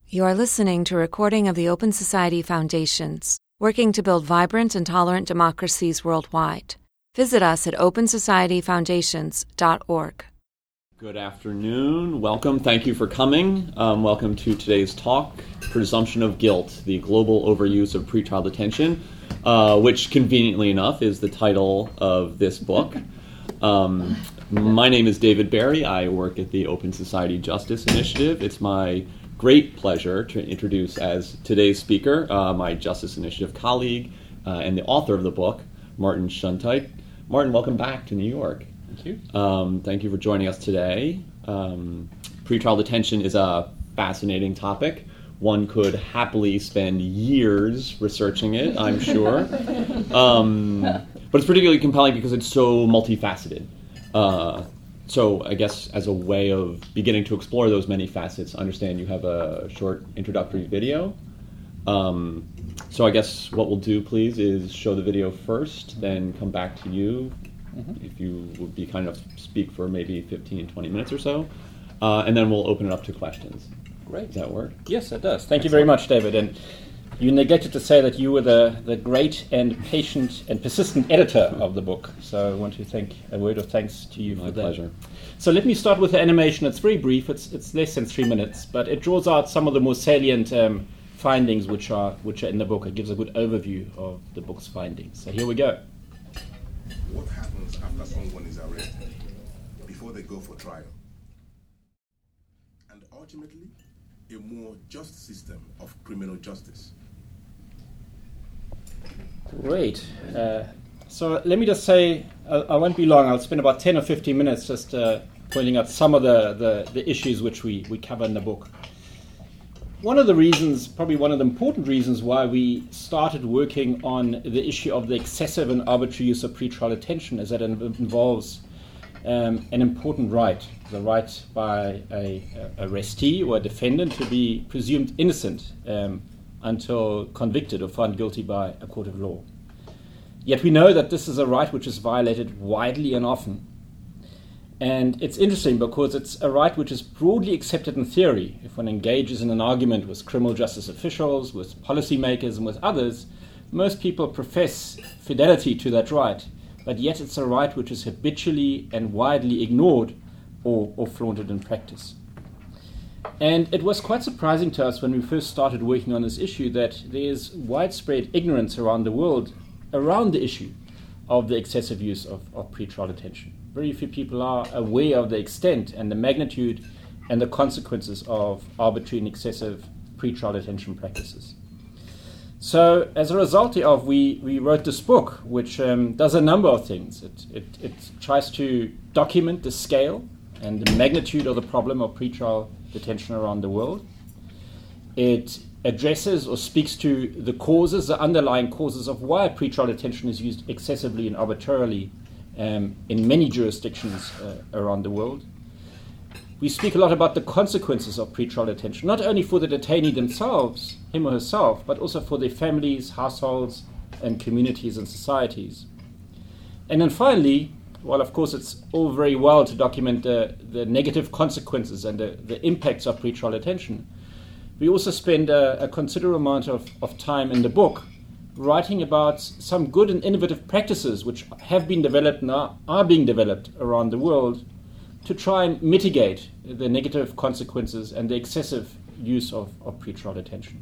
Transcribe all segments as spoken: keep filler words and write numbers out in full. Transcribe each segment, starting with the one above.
You are listening to a recording of the Open Society Foundations, working to build vibrant and tolerant democracies worldwide. Visit us at open society foundations dot org. Good afternoon. Welcome. Thank you for coming. Um, welcome to today's talk, Presumption of Guilt, the Global Overuse of Pretrial Detention, uh, which conveniently enough is the title of this book. Um, my name is David Barry. I work at the Open Society Justice Initiative. It's my great pleasure to introduce as today's speaker uh, my Justice Initiative colleague uh, and the author of the book, Martin Shuntight. Martin, welcome back to New York. Thank you. Um, thank you for joining us today. Um, pretrial detention is a fascinating topic. One could happily spend years researching it, I'm sure. um, but it's particularly compelling because it's so multifaceted. Uh, So I guess as a way of beginning to explore those many facets, I understand you have a short introductory video. Um, so I guess what we'll do, please, is show the video first, then come back to you, mm-hmm. if you would be kind enough to speak for maybe fifteen, twenty minutes or so, uh, and then we'll open it up to questions. Great. Does that work? Yes, it does. Thank Excellent. you very much, David. And you neglected to say that you were the, the great and patient and persistent editor of the book. So I want to thank a word of thanks to you My for that. My pleasure. So let me start with the animation. It's very brief. It's it's less than three minutes, but it draws out some of the more salient um, findings which are which are in the book. It gives a good overview of the book's findings. So here we go. What happens after someone is arrested before they go for trial? And ultimately, a more just system of criminal justice. Great. Uh, so let me just say, uh, I won't be long. I'll spend about ten or fifteen minutes just uh, pointing out some of the, the, the issues which we, we cover in the book. One of the reasons, probably one of the important reasons why we started working on the issue of the excessive and arbitrary use of pretrial detention is that it involves um, an important right, the right by a, a arrestee or a defendant to be presumed innocent um, until convicted or found guilty by a court of law. Yet we know that this is a right which is violated widely and often. And it's interesting because it's a right which is broadly accepted in theory. If one engages in an argument with criminal justice officials, with policymakers, and with others, most people profess fidelity to that right. But yet it's a right which is habitually and widely ignored or, or flaunted in practice. And it was quite surprising to us when we first started working on this issue that there is widespread ignorance around the world around the issue of the excessive use of, of pretrial detention. Very few people are aware of the extent and the magnitude and the consequences of arbitrary and excessive pretrial detention practices. So as a result of, we, we wrote this book, which um, does a number of things. It, it, it tries to document the scale and the magnitude of the problem of pretrial detention around the world. It addresses or speaks to the causes, the underlying causes of why pretrial detention is used excessively and arbitrarily um, in many jurisdictions uh, around the world. We speak a lot about the consequences of pretrial detention, not only for the detainee themselves, him or herself, but also for their families, households, and communities and societies. And then finally, while of course it's all very well to document the, the negative consequences and the, the impacts of pretrial detention, we also spend a, a considerable amount of, of time in the book writing about some good and innovative practices which have been developed and are, are being developed around the world to try and mitigate the negative consequences and the excessive use of, of pretrial detention.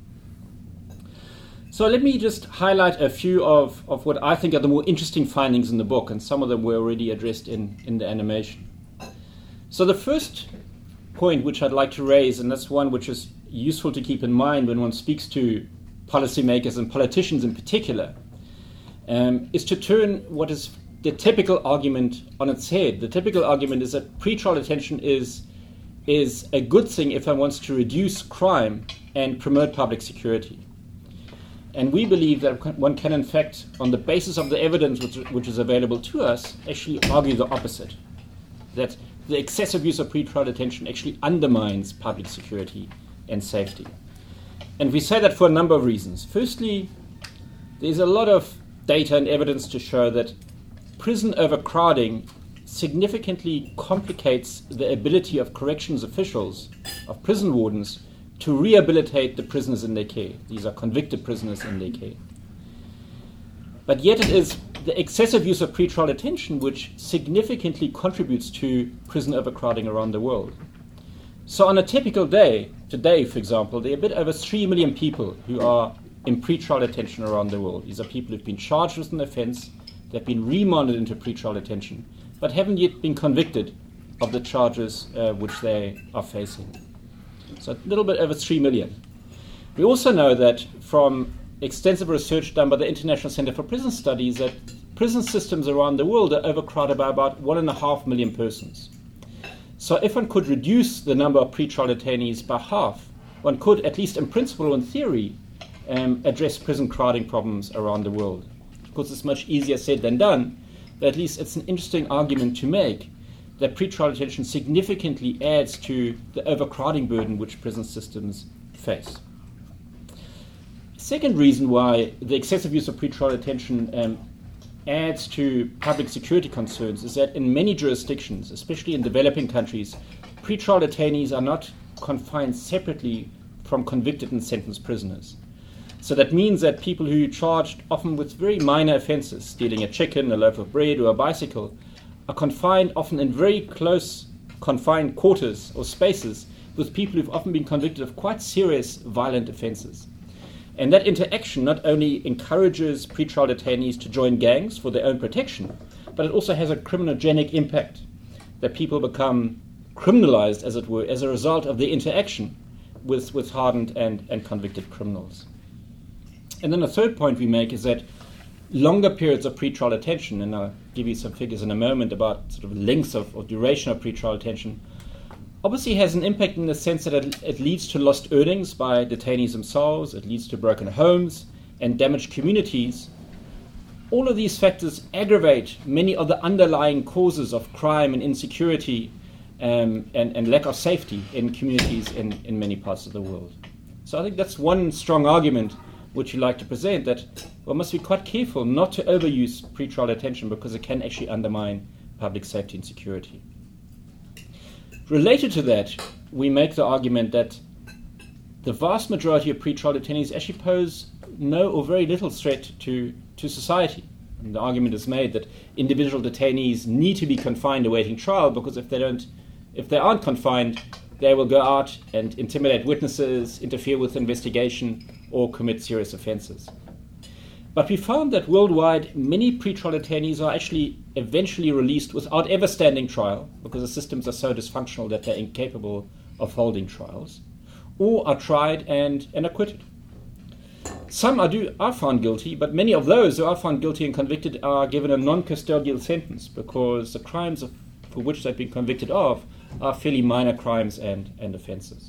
So let me just highlight a few of, of what I think are the more interesting findings in the book, and some of them were already addressed in, in the animation. So the first point which I'd like to raise, and that's one which is useful to keep in mind when one speaks to policymakers and politicians in particular, um, is to turn what is the typical argument on its head. The typical argument is that pretrial detention is, is a good thing if one wants to reduce crime and promote public security. And we believe that one can, in fact, on the basis of the evidence which, which is available to us, actually argue the opposite, that the excessive use of pretrial detention actually undermines public security and safety. And we say that for a number of reasons. Firstly, there's a lot of data and evidence to show that prison overcrowding significantly complicates the ability of corrections officials, of prison wardens, to rehabilitate the prisoners in their care. These are convicted prisoners in their care. But yet it is the excessive use of pretrial detention which significantly contributes to prison overcrowding around the world. So on a typical day, today for example, there are a bit over three million people who are in pretrial detention around the world. These are people who've been charged with an offence, they've been remanded into pretrial detention, but haven't yet been convicted of the charges uh, which they are facing. So a little bit over three million. We also know that from extensive research done by the International Center for Prison Studies that prison systems around the world are overcrowded by about one and a half million persons. So if one could reduce the number of pretrial detainees by half, one could, at least in principle or in theory, um, address prison crowding problems around the world. Of course, it's much easier said than done, but at least it's an interesting argument to make that pretrial detention significantly adds to the overcrowding burden which prison systems face. Second reason why the excessive use of pretrial detention um, adds to public security concerns is that in many jurisdictions, especially in developing countries, pretrial detainees are not confined separately from convicted and sentenced prisoners. So that means that people who are charged often with very minor offences, stealing a chicken, a loaf of bread, or a bicycle, are confined often in very close confined quarters or spaces with people who've often been convicted of quite serious violent offences. And that interaction not only encourages pretrial detainees to join gangs for their own protection, but it also has a criminogenic impact, that people become criminalized, as it were, as a result of the interaction with, with hardened and, and convicted criminals. And then a third point we make is that longer periods of pretrial detention, and I'll give you some figures in a moment about sort of lengths of or duration of pretrial detention, obviously has an impact in the sense that it, it leads to lost earnings by detainees themselves, it leads to broken homes and damaged communities. All of these factors aggravate many of the underlying causes of crime and insecurity um, and, and lack of safety in communities in, in many parts of the world. So I think that's one strong argument which we like to present, that one must be quite careful not to overuse pretrial detention because it can actually undermine public safety and security. Related to that, we make the argument that the vast majority of pretrial detainees actually pose no or very little threat to, to society. And the argument is made that individual detainees need to be confined awaiting trial because if they don't, if they aren't confined, they will go out and intimidate witnesses, interfere with investigation, or commit serious offences. But we found that worldwide, many pretrial detainees are actually eventually released without ever standing trial, because the systems are so dysfunctional that they're incapable of holding trials, or are tried and, and acquitted. Some are, do, are found guilty, but many of those who are found guilty and convicted are given a non-custodial sentence because the crimes of, for which they've been convicted of are fairly minor crimes and, and offences.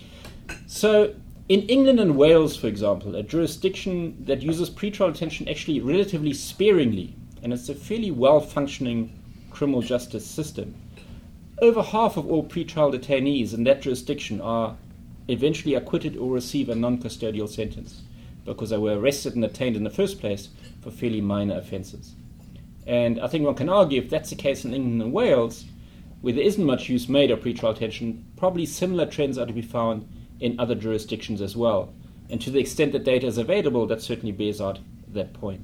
So in England and Wales, for example, a jurisdiction that uses pretrial detention actually relatively sparingly, and it's a fairly well-functioning criminal justice system, over half of all pretrial detainees in that jurisdiction are eventually acquitted or receive a non-custodial sentence because they were arrested and detained in the first place for fairly minor offences. And I think one can argue if that's the case in England and Wales, where there isn't much use made of pretrial detention, probably similar trends are to be found in other jurisdictions as well. And to the extent that data is available, that certainly bears out that point.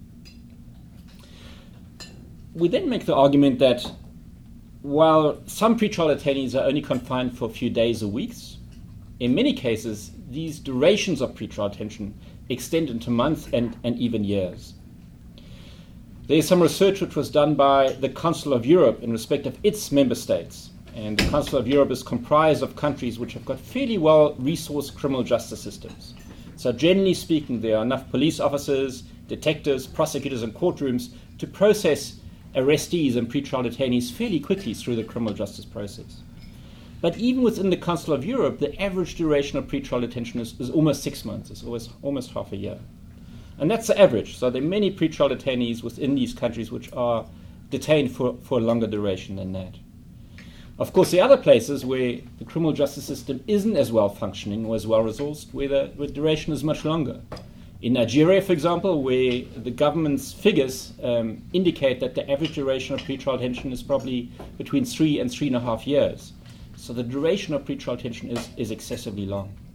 We then make the argument that while some pretrial detainees are only confined for a few days or weeks, in many cases, these durations of pretrial detention extend into months and, and even years. There is some research which was done by the Council of Europe in respect of its member states. And the Council of Europe is comprised of countries which have got fairly well-resourced criminal justice systems. So generally speaking, there are enough police officers, detectives, prosecutors, and courtrooms to process arrestees and pretrial detainees fairly quickly through the criminal justice process. But even within the Council of Europe, the average duration of pretrial detention is, is almost six months. It's always, almost half a year. And that's the average. So there are many pretrial detainees within these countries which are detained for, for a longer duration than that. Of course, there are other places where the criminal justice system isn't as well functioning or as well resourced, where the, where the duration is much longer. In Nigeria, for example, where the government's figures um, indicate that the average duration of pretrial detention is probably between three and three and a half years. So the duration of pretrial detention is, is excessively long.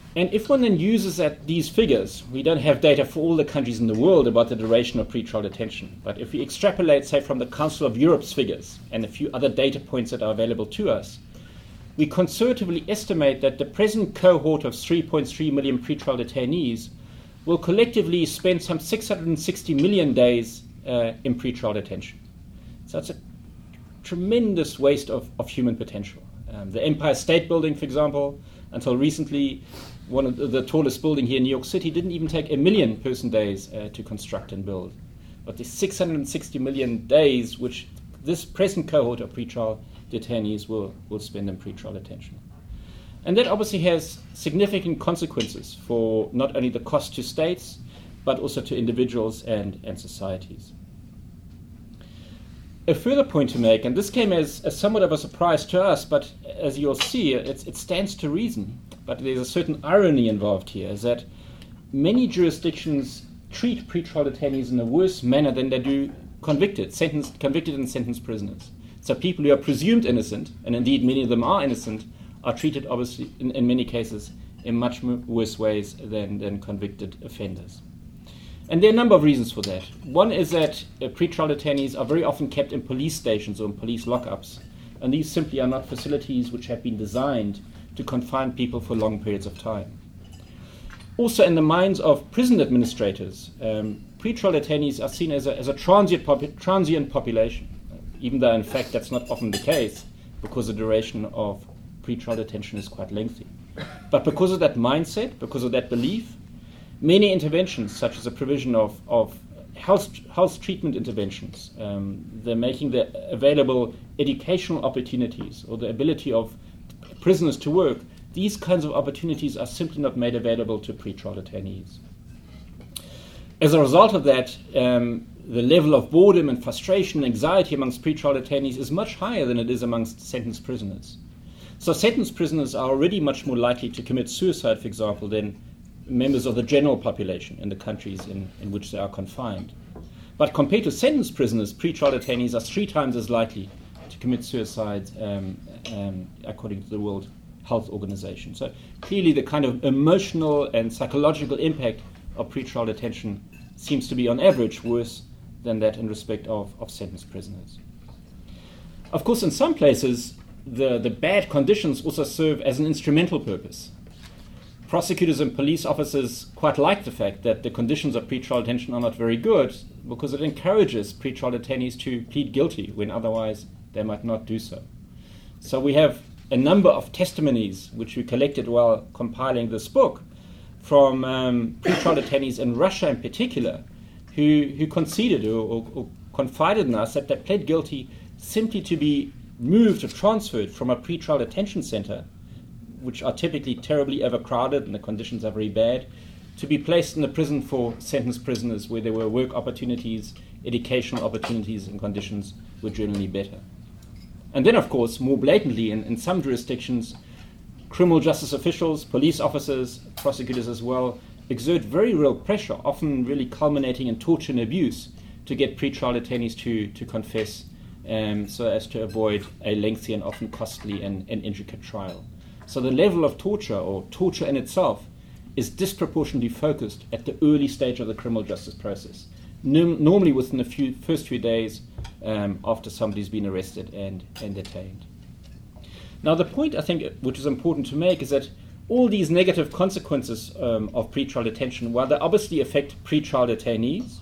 And if one then uses that, these figures, we don't have data for all the countries in the world about the duration of pretrial detention, but if we extrapolate, say, from the Council of Europe's figures and a few other data points that are available to us, we conservatively estimate that the present cohort of three point three million pretrial detainees will collectively spend some six hundred sixty million days uh, in pretrial detention. So that's a tremendous waste of, of human potential. Um, the Empire State Building, for example, until recently, one of the, the tallest building here in New York City didn't even take a million person days uh, to construct and build. But the six hundred sixty million days which this present cohort of pretrial detainees will, will spend in pretrial detention. And that obviously has significant consequences for not only the cost to states, but also to individuals and, and societies. A further point to make, and this came as, as somewhat of a surprise to us, but as you'll see, it's, it stands to reason, but there's a certain irony involved here, is that many jurisdictions treat pretrial detainees in a worse manner than they do convicted, sentenced, convicted and sentenced prisoners. So people who are presumed innocent, and indeed many of them are innocent, are treated obviously in, in many cases in much worse ways than, than convicted offenders. And there are a number of reasons for that. One is that uh, pretrial detainees are very often kept in police stations or in police lockups, and these simply are not facilities which have been designed to confine people for long periods of time. Also, in the minds of prison administrators, um, pretrial detainees are seen as a, as a transient, popu- transient population, even though in fact that's not often the case because the duration of pretrial detention is quite lengthy. But because of that mindset, because of that belief, many interventions, such as the provision of, of health, health treatment interventions, um, the making the available educational opportunities or the ability of prisoners to work, these kinds of opportunities are simply not made available to pretrial detainees. As a result of that, um, the level of boredom and frustration and anxiety amongst pretrial detainees is much higher than it is amongst sentenced prisoners. So sentenced prisoners are already much more likely to commit suicide, for example, than members of the general population in the countries in, in which they are confined. But compared to sentenced prisoners, pretrial detainees are three times as likely to commit suicide um, um, according to the World Health Organization. So clearly the kind of emotional and psychological impact of pretrial detention seems to be on average worse than that in respect of, of sentenced prisoners. Of course, in some places, the, the bad conditions also serve as an instrumental purpose. Prosecutors and police officers quite like the fact that the conditions of pretrial detention are not very good because it encourages pretrial detainees to plead guilty when otherwise they might not do so. So we have a number of testimonies which we collected while compiling this book from um, pretrial detainees in Russia in particular who, who conceded or, or, or confided in us that they pled guilty simply to be moved or transferred from a pretrial detention center, which are typically terribly overcrowded and the conditions are very bad, to be placed in a prison for sentenced prisoners where there were work opportunities, educational opportunities, and conditions were generally better. And then, of course, more blatantly, in, in some jurisdictions, criminal justice officials, police officers, prosecutors as well, exert very real pressure, often really culminating in torture and abuse, to get pretrial detainees to, to confess um, so as to avoid a lengthy and often costly and, and intricate trial. So the level of torture, or torture in itself, is disproportionately focused at the early stage of the criminal justice process, N- normally within the few, first few days um, after somebody's been arrested and, and detained. Now the point, I think, which is important to make is that all these negative consequences um, of pretrial detention, while they obviously affect pretrial detainees,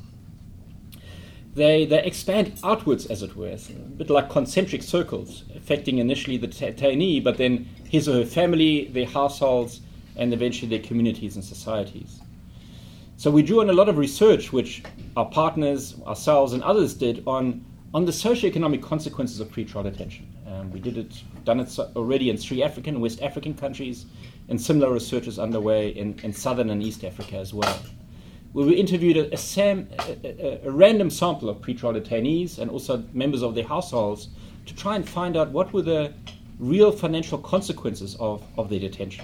They, they expand outwards, as it were, a bit like concentric circles, affecting initially the detainee, but then his or her family, their households, and eventually their communities and societies. So we drew on a lot of research, which our partners, ourselves, and others did on, on the socioeconomic consequences of pretrial detention. Um, we did it, done it already in three African and West African countries, and similar research is underway in, in Southern and East Africa as well. Where we interviewed a, a, sam, a, a, a random sample of pretrial detainees and also members of their households to try and find out what were the real financial consequences of, of their detention.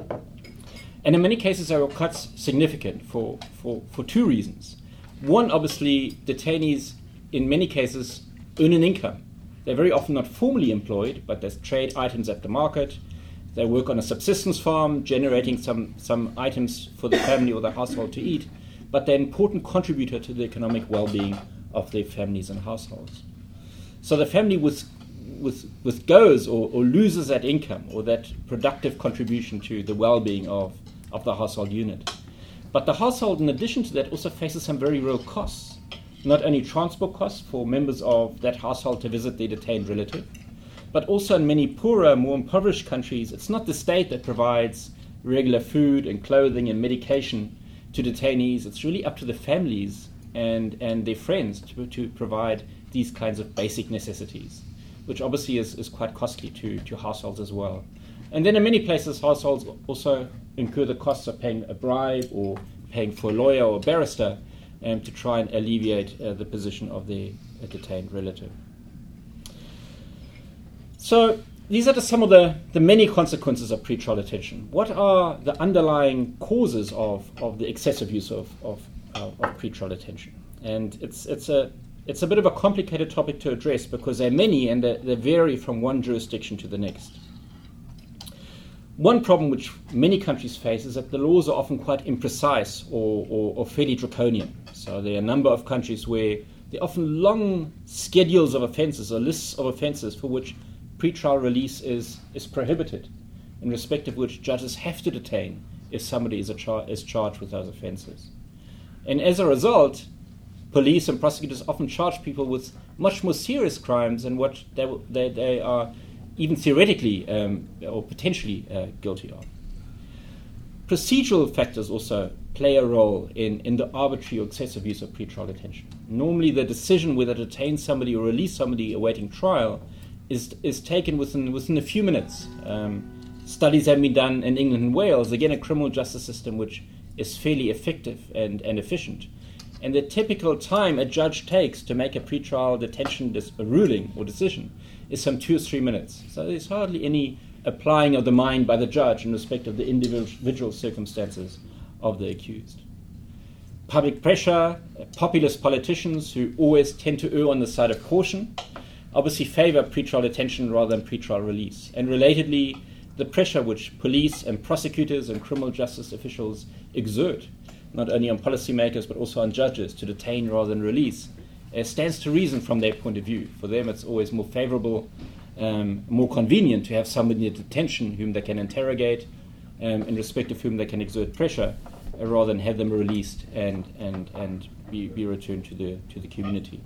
And in many cases, they were quite significant for, for, for two reasons. One, obviously, detainees in many cases earn an income. They're very often not formally employed, but they trade items at the market. They work on a subsistence farm, generating some, some items for the family or the household to eat, but they're an important contributor to the economic well-being of their families and households. So the family with, with, with goes or, or loses that income or that productive contribution to the well-being of, of the household unit. But the household, in addition to that, also faces some very real costs. Not only transport costs for members of that household to visit their detained relative, but also in many poorer, more impoverished countries, it's not the state that provides regular food and clothing and medication to detainees. It's really up to the families and, and their friends to, to provide these kinds of basic necessities, which obviously is, is quite costly to, to households as well. And then in many places, households also incur the costs of paying a bribe or paying for a lawyer or a barrister um, to try and alleviate uh, the position of their uh, detained relative. So these are just some of the, the many consequences of pretrial detention. What are the underlying causes of, of the excessive use of, of, uh, of pretrial detention? And it's, it's, a, it's a bit of a complicated topic to address because there are many and they, they vary from one jurisdiction to the next. One problem which many countries face is that the laws are often quite imprecise or, or, or fairly draconian. So there are a number of countries where there are often long schedules of offences or lists of offences for which pretrial release is, is prohibited, in respect of which judges have to detain if somebody is, a char- is charged with those offences. And as a result, police and prosecutors often charge people with much more serious crimes than what they, they, they are even theoretically um, or potentially uh, guilty of. Procedural factors also play a role in, in the arbitrary or excessive use of pretrial detention. Normally the decision whether to detain somebody or release somebody awaiting trial is, is taken within, within a few minutes. Um, studies have been done in England and Wales, again a criminal justice system which is fairly effective and, and efficient. And the typical time a judge takes to make a pretrial detention dis- a ruling or decision is some two or three minutes. So there's hardly any applying of the mind by the judge in respect of the individual circumstances of the accused. Public pressure, uh, populist politicians who always tend to err on the side of caution, obviously favour pretrial detention rather than pretrial release. And relatedly, the pressure which police and prosecutors and criminal justice officials exert, not only on policymakers but also on judges, to detain rather than release, uh, stands to reason from their point of view. For them it's always more favourable, um, more convenient to have somebody in detention whom they can interrogate, um, in respect of whom they can exert pressure, uh, rather than have them released and, and, and be, be returned to the, to the community.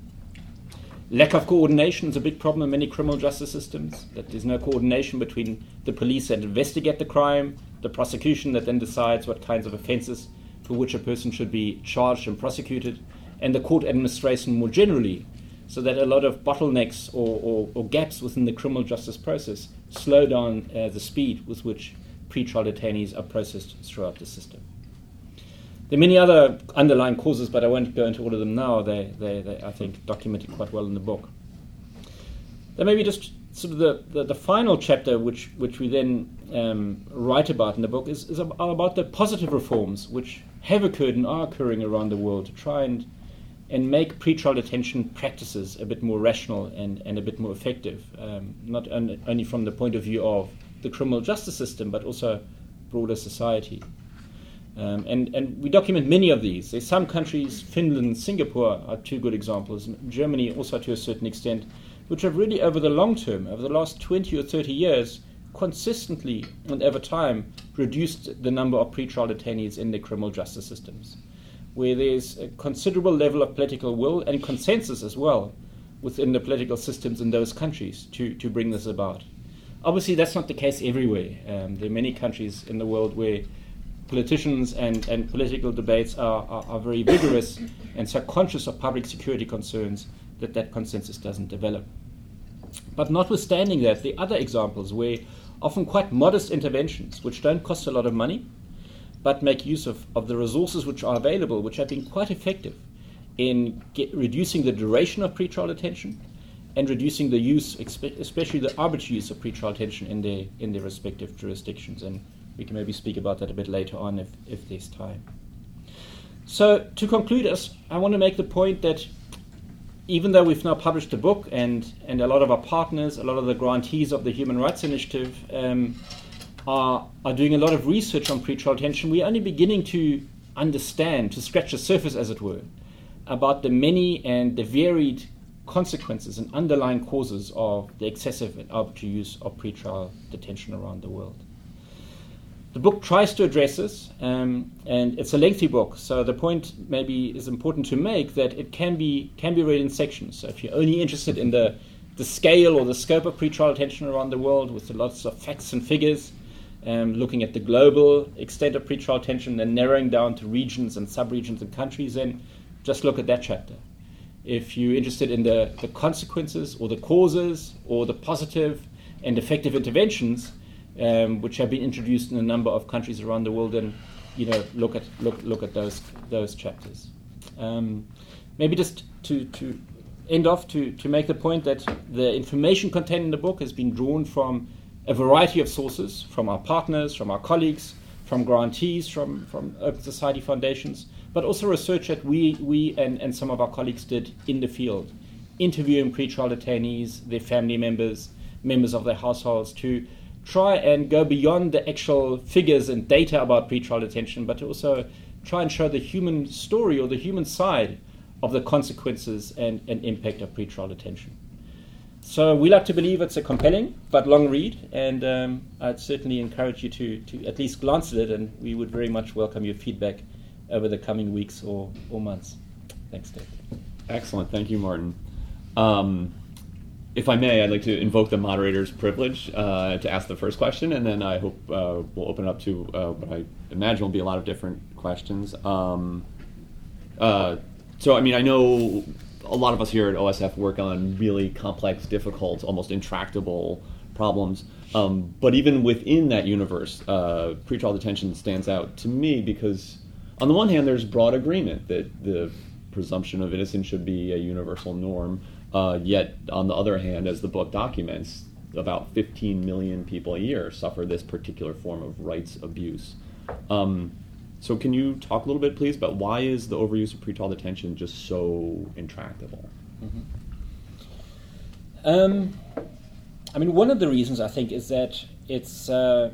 Lack of coordination is a big problem in many criminal justice systems, that there's no coordination between the police that investigate the crime, the prosecution that then decides what kinds of offences for which a person should be charged and prosecuted, and the court administration more generally, so that a lot of bottlenecks or, or, or gaps within the criminal justice process slow down uh, the speed with which pretrial detainees are processed throughout the system. There are many other underlying causes, but I won't go into all of them now. They, they, they I think, documented quite well in the book. Then maybe just sort of the, the, the final chapter, which, which we then um, write about in the book, is, is about the positive reforms which have occurred and are occurring around the world to try and, and make pretrial detention practices a bit more rational and, and a bit more effective, um, not on, only from the point of view of the criminal justice system, but also broader society. Um, and, and we document many of these. There's some countries, Finland, Singapore are two good examples, Germany also to a certain extent, which have really over the long term, over the last twenty or thirty years, consistently and over time reduced the number of pretrial detainees in the criminal justice systems, where there's a considerable level of political will and consensus as well within the political systems in those countries to, to bring this about. Obviously that's not the case everywhere. Um, there are many countries in the world where politicians and, and political debates are, are, are very vigorous and so conscious of public security concerns that that consensus doesn't develop. But notwithstanding that, there are other examples where often quite modest interventions, which don't cost a lot of money, but make use of, of the resources which are available, which have been quite effective in get, reducing the duration of pretrial detention and reducing the use, especially the arbitrary use of pretrial detention in their, in their respective jurisdictions. And we can maybe speak about that a bit later on if, if there's time. So to conclude us, I want to make the point that even though we've now published a book and, and a lot of our partners, a lot of the grantees of the Human Rights Initiative um, are, are doing a lot of research on pretrial detention, we're only beginning to understand, to scratch the surface, as it were, about the many and the varied consequences and underlying causes of the excessive and arbitrary use of pretrial detention around the world. The book tries to address this, um, and it's a lengthy book, so the point maybe is important to make that it can be can be read in sections. So if you're only interested in the, the scale or the scope of pretrial detention around the world with lots of facts and figures, um, looking at the global extent of pretrial detention and narrowing down to regions and sub-regions and countries, then just look at that chapter. If you're interested in the, the consequences or the causes or the positive and effective interventions, Um, which have been introduced in a number of countries around the world, and you know, look at look look at those those chapters. Um, maybe just to, to end off to, to make the point that the information contained in the book has been drawn from a variety of sources, from our partners, from our colleagues, from grantees, from, from Open Society foundations, but also research that we we and, and some of our colleagues did in the field, interviewing pretrial detainees, their family members, members of their households, to try and go beyond the actual figures and data about pretrial detention, but to also try and show the human story or the human side of the consequences and, and impact of pretrial detention. So we like to believe it's a compelling but long read, and um, I'd certainly encourage you to, to at least glance at it, and we would very much welcome your feedback over the coming weeks or, or months. Thanks, Dave. Excellent. Thank you, Martin. Um, If I may, I'd like to invoke the moderator's privilege uh, to ask the first question, and then I hope uh, we'll open it up to uh, what I imagine will be a lot of different questions. Um, uh, so, I mean, I know a lot of us here at O S F work on really complex, difficult, almost intractable problems. Um, but even within that universe, uh, pretrial detention stands out to me because, on the one hand, there's broad agreement that the presumption of innocence should be a universal norm. Uh, yet, on the other hand, as the book documents, about fifteen million people a year suffer this particular form of rights abuse. Um, so can you talk a little bit, please, about why is the overuse of pretrial detention just so intractable? Mm-hmm. Um, I mean, one of the reasons, I think, is that it's uh,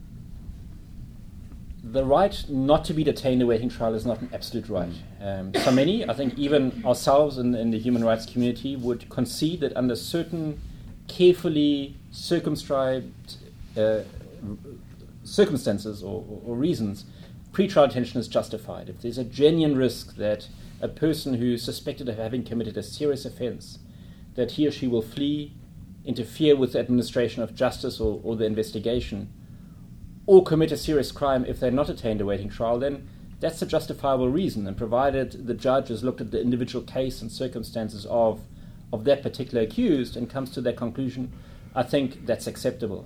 the right not to be detained awaiting trial is not an absolute right. Um, so many, I think even ourselves in, in the human rights community would concede that under certain carefully circumscribed uh, circumstances or, or, or reasons, pretrial detention is justified. If there's a genuine risk that a person who is suspected of having committed a serious offense, that he or she will flee, interfere with the administration of justice or, or the investigation, or commit a serious crime if they're not detained awaiting trial, then that's a justifiable reason. And provided the judge has looked at the individual case and circumstances of, of that particular accused and comes to that conclusion, I think that's acceptable.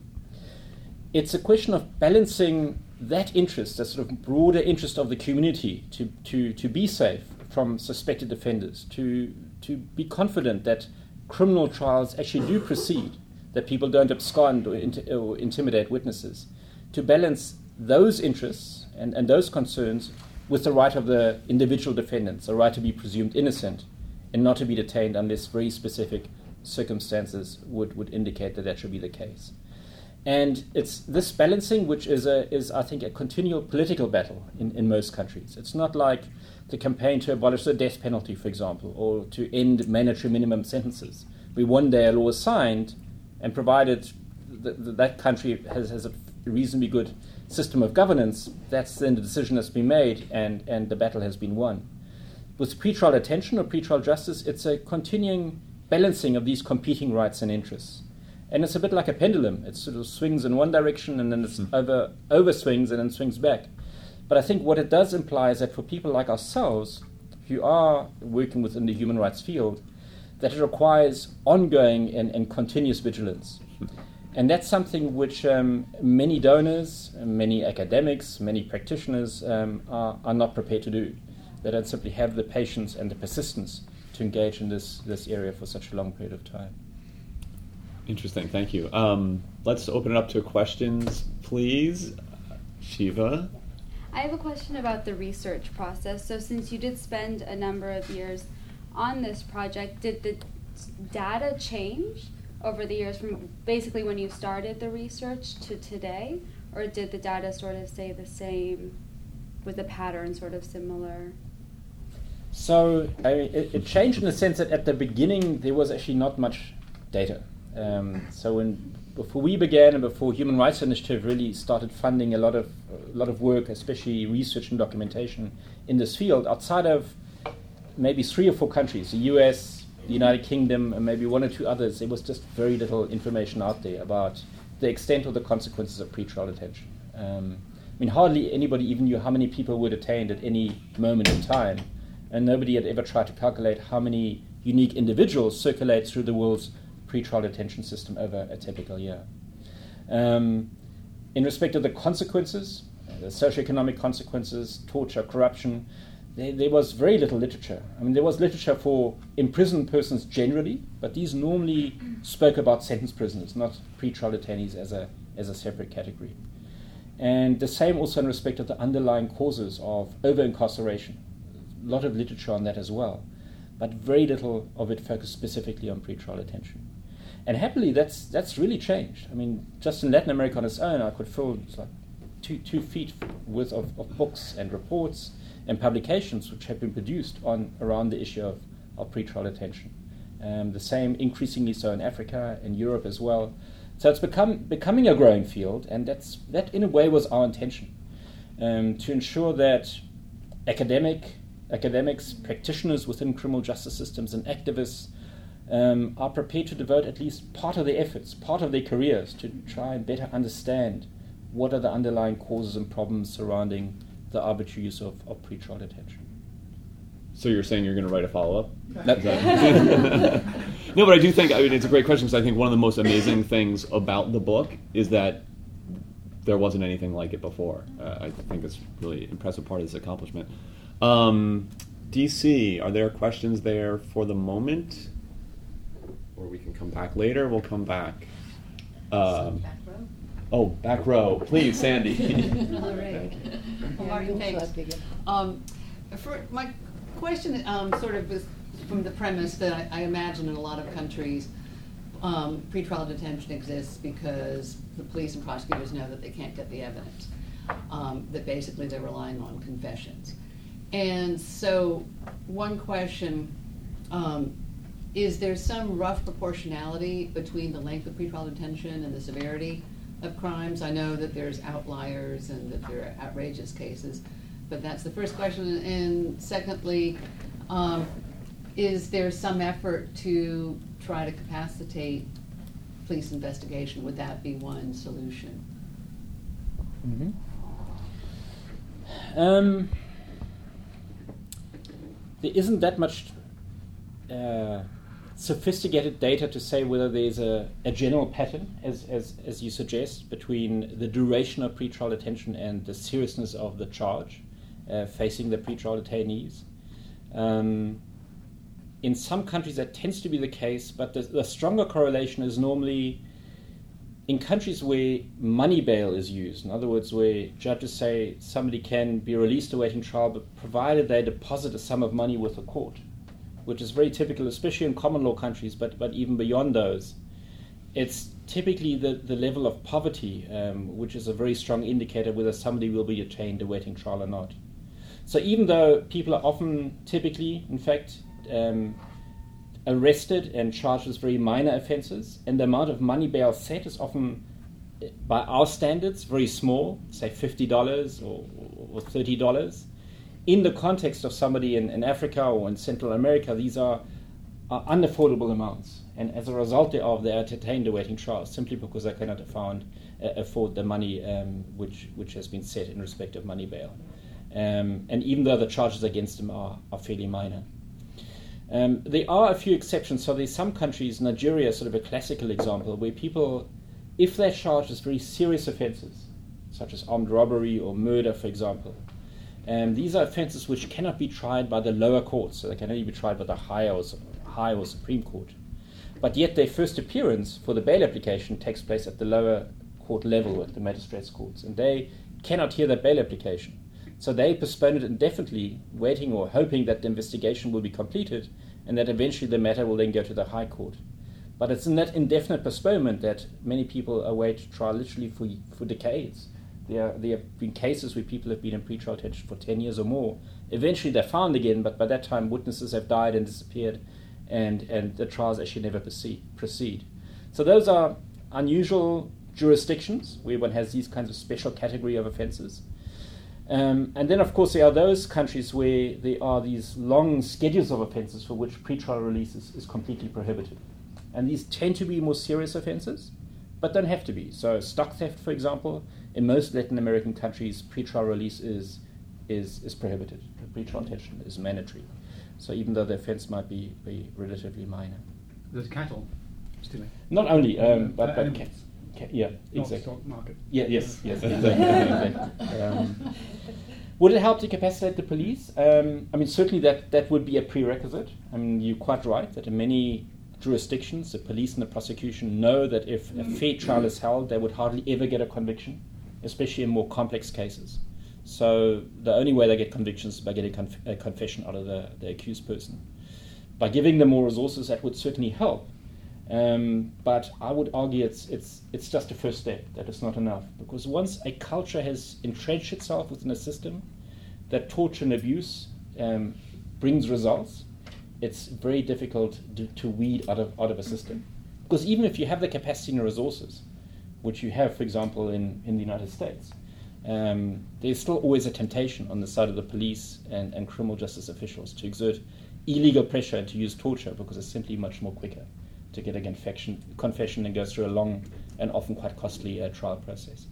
It's a question of balancing that interest, that sort of broader interest of the community to, to, to be safe from suspected offenders, to, to be confident that criminal trials actually do proceed, that people don't abscond or, int- or intimidate witnesses, to balance those interests and, and those concerns with the right of the individual defendants, the right to be presumed innocent and not to be detained unless very specific circumstances would, would indicate that that should be the case. And it's this balancing which is, a, is I think, a continual political battle in, in most countries. It's not like the campaign to abolish the death penalty, for example, or to end mandatory minimum sentences, where one day a law is signed and provided that that country has, has a reasonably good system of governance, that's then the decision that's been made and, and the battle has been won. With pretrial detention or pretrial justice, it's a continuing balancing of these competing rights and interests. And it's a bit like a pendulum. It sort of swings in one direction and then it mm. over over swings and then swings back. But I think what it does imply is that for people like ourselves, who are working within the human rights field, that it requires ongoing and, and continuous vigilance. And that's something which um, many donors, many academics, many practitioners um, are, are not prepared to do. They don't simply have the patience and the persistence to engage in this, this area for such a long period of time. Interesting, thank you. Um, let's open it up to questions, please. Shiva? I have a question about the research process. So since you did spend a number of years on this project, did the data change over the years from basically when you started the research to today? Or did the data sort of stay the same? Was the pattern sort of similar? So I mean, it, it changed in the sense that at the beginning there was actually not much data. Um, so when before we began and before Human Rights Initiative really started funding a lot of a lot of work, especially research and documentation in this field, outside of maybe three or four countries, the U S, the United Kingdom, and maybe one or two others, there was just very little information out there about the extent or the consequences of pretrial detention. Um, I mean, hardly anybody even knew how many people were detained at any moment in time, and nobody had ever tried to calculate how many unique individuals circulate through the world's pretrial detention system over a typical year. Um, in respect of the consequences, the socioeconomic consequences, torture, corruption, there, there was very little literature. I mean, there was literature for imprisoned persons generally, but these normally spoke about sentenced prisoners, not pretrial detainees as a as a separate category. And the same also in respect of the underlying causes of over-incarceration. A lot of literature on that as well, but very little of it focused specifically on pretrial detention. And happily, that's that's really changed. I mean, just in Latin America on its own, I could fill like two two feet worth of, of books and reports and publications which have been produced on around the issue of, of pretrial detention. Um, the same, increasingly so in Africa and Europe as well. So it's become becoming a growing field, and that's that in a way was our intention, um, to ensure that academic academics, practitioners within criminal justice systems, and activists um, are prepared to devote at least part of their efforts, part of their careers, to try and better understand what are the underlying causes and problems surrounding the arbitrary use of, of pretrial detention. So you're saying you're going to write a follow-up? That, no, but I do think, I mean, it's a great question, because I think one of the most amazing things about the book is that there wasn't anything like it before. Uh, I think it's really an impressive part of this accomplishment. Um, D C, are there questions there for the moment? Or we can come back later. We'll come back. Um, back row. Oh, back row. Please, Sandy. All right. Well, Martin, thanks. Um, for my question um, sort of was from the premise that I, I imagine in a lot of countries um, pretrial detention exists because the police and prosecutors know that they can't get the evidence, um, that basically they're relying on confessions. And so one question, um, is there some rough proportionality between the length of pretrial detention and the severity of crimes? I know that there's outliers and that there are outrageous cases, but that's the first question. And secondly, um, is there some effort to try to capacitate police investigation? Would that be one solution? Mm-hmm. Um, there isn't that much uh, sophisticated data to say whether there's a, a general pattern, as, as, as you suggest, between the duration of pretrial detention and the seriousness of the charge uh, facing the pretrial detainees. Um, in some countries that tends to be the case, but the, the stronger correlation is normally in countries where money bail is used. In other words, where judges say somebody can be released awaiting trial, but provided they deposit a sum of money with the court, which is very typical, especially in common law countries, but, but even beyond those. It's typically the, the level of poverty, um, which is a very strong indicator whether somebody will be detained awaiting trial or not. So even though people are often, typically, in fact, um, arrested and charged with very minor offences, and the amount of money bail set is often, by our standards, very small, say fifty dollars or, or thirty dollars. In the context of somebody in, in Africa or in Central America, these are, are unaffordable amounts. And as a result thereof, they are detained awaiting trial simply because they cannot afford, uh, afford the money um, which, which has been set in respect of money bail. Um, and even though the charges against them are, are fairly minor. Um, there are a few exceptions. So there's some countries, Nigeria is sort of a classical example, where people, if they're charged with very serious offences, such as armed robbery or murder, for example, um, these are offences which cannot be tried by the lower courts, so they can only be tried by the higher or, high or Supreme Court. But yet their first appearance for the bail application takes place at the lower court level at the magistrates' courts, and they cannot hear that bail application. So they postpone it indefinitely, waiting or hoping that the investigation will be completed and that eventually the matter will then go to the High Court. But it's in that indefinite postponement that many people await trial literally for for decades. There, there have been cases where people have been in pretrial detention for ten years or more. Eventually they're found again, but by that time witnesses have died and disappeared, and, and the trials actually never proceed, proceed. So those are unusual jurisdictions where one has these kinds of special category of offences. Um, and then, of course, there are those countries where there are these long schedules of offences for which pretrial release is, is completely prohibited. And these tend to be more serious offences, but don't have to be. So stock theft, for example, in most Latin American countries, pretrial release is is, is prohibited. Pretrial detention is mandatory. So even though the offence might be, be relatively minor. There's cattle stealing. Not only, um, but, Uh, but animals. ca- ca- yeah, Not exactly. stock market. Yeah, yes, yes, exactly. exactly. Um, would it help to capacitate the police? Um, I mean, certainly that, that would be a prerequisite. I mean, you're quite right that in many jurisdictions, the police and the prosecution know that if a fair trial is held, they would hardly ever get a conviction, especially in more complex cases. So the only way they get convictions is by getting conf- a confession out of the, the accused person. By giving them more resources, that would certainly help. Um, but I would argue it's it's it's just a first step, that it's not enough. Because once a culture has entrenched itself within a system that torture and abuse um, brings results, it's very difficult to, to weed out of out of a system. Because even if you have the capacity and resources, which you have, for example, in, in the United States, um, there's still always a temptation on the side of the police and, and criminal justice officials to exert illegal pressure and to use torture because it's simply much more quicker to get a confession, confession and go through a long and often quite costly uh, trial process.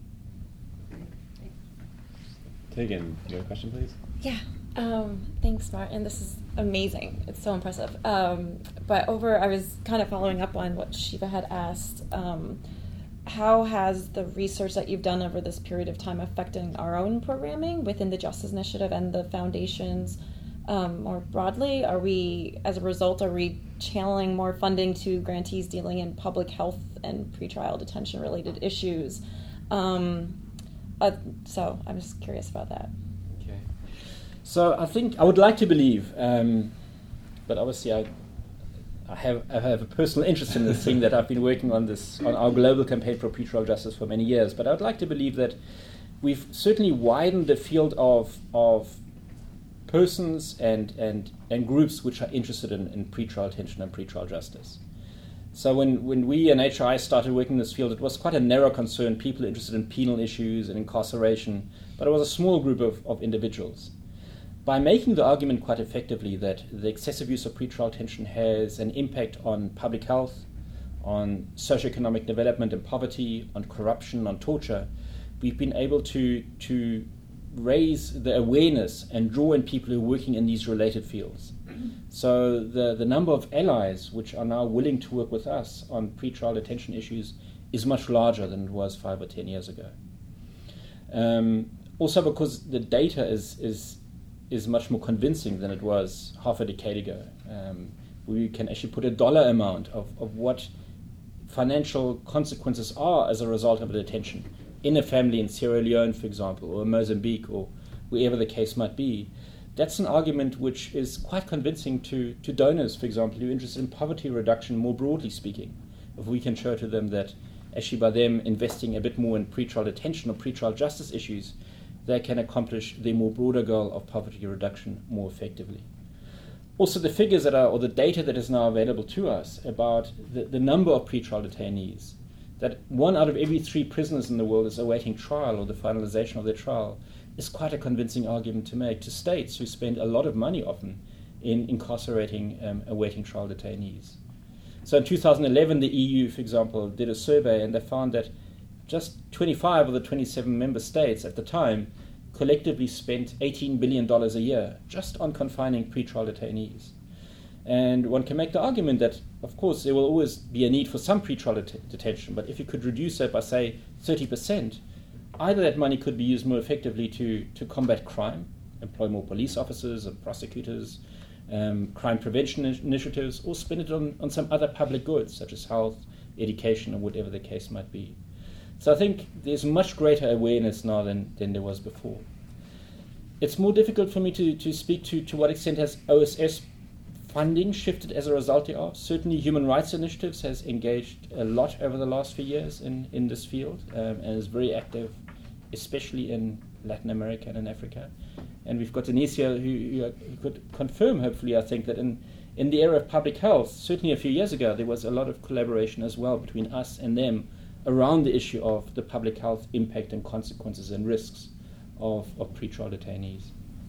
Tegan, you have a question, please? Yeah. Um, thanks, Martin. This is amazing. It's so impressive. Um, but over, I was kind of following up on what Shiva had asked. Um, how has the research that you've done over this period of time affected our own programming within the Justice Initiative and the foundations um, more broadly? Are we, as a result, are we channeling more funding to grantees dealing in public health and pretrial detention-related issues? Um, uh, so I'm just curious about that. Okay. So I think I would like to believe, um, but obviously I, I have I have a personal interest in this thing that I've been working on this on our global campaign for pretrial justice for many years. But I would like to believe that we've certainly widened the field of of persons and and, and groups which are interested in, in pretrial detention and pretrial justice. So when, when we and H R I started working in this field, it was quite a narrow concern, people interested in penal issues and incarceration, but it was a small group of, of individuals. By making the argument quite effectively that the excessive use of pretrial detention has an impact on public health, on socioeconomic development and poverty, on corruption, on torture, we've been able to, to raise the awareness and draw in people who are working in these related fields. So the, the number of allies which are now willing to work with us on pretrial detention issues is much larger than it was five or ten years ago. Um, also because the data is, is, is much more convincing than it was half a decade ago. Um, we can actually put a dollar amount of, of what financial consequences are as a result of a detention in a family in Sierra Leone, for example, or Mozambique, or wherever the case might be. That's an argument which is quite convincing to, to donors, for example, who are interested in poverty reduction more broadly speaking. If we can show to them that actually by them investing a bit more in pretrial detention or pretrial justice issues, they can accomplish their more broader goal of poverty reduction more effectively. Also the figures that are, or the data that is now available to us about the, the number of pretrial detainees, that one out of every three prisoners in the world is awaiting trial or the finalization of their trial, is quite a convincing argument to make to states who spend a lot of money often in incarcerating um, awaiting trial detainees. So in two thousand eleven, the E U, for example, did a survey and they found that just twenty-five of the twenty-seven member states at the time collectively spent eighteen billion dollars a year just on confining pretrial detainees. And one can make the argument that, of course, there will always be a need for some pretrial det- detention, but if you could reduce that by, say, thirty percent, either that money could be used more effectively to, to combat crime, employ more police officers and prosecutors, um, crime prevention in- initiatives, or spend it on, on some other public goods, such as health, education, or whatever the case might be. So I think there's much greater awareness now than, than there was before. It's more difficult for me to, to speak to to what extent has O S S funding shifted as a result thereof. Certainly Human Rights Initiatives has engaged a lot over the last few years in, in this field um, and is very active, especially in Latin America and in Africa. And we've got Anicia who, who could confirm, hopefully, I think, that in, in the area of public health, certainly a few years ago, there was a lot of collaboration as well between us and them around the issue of the public health impact and consequences and risks of, of pretrial detainees.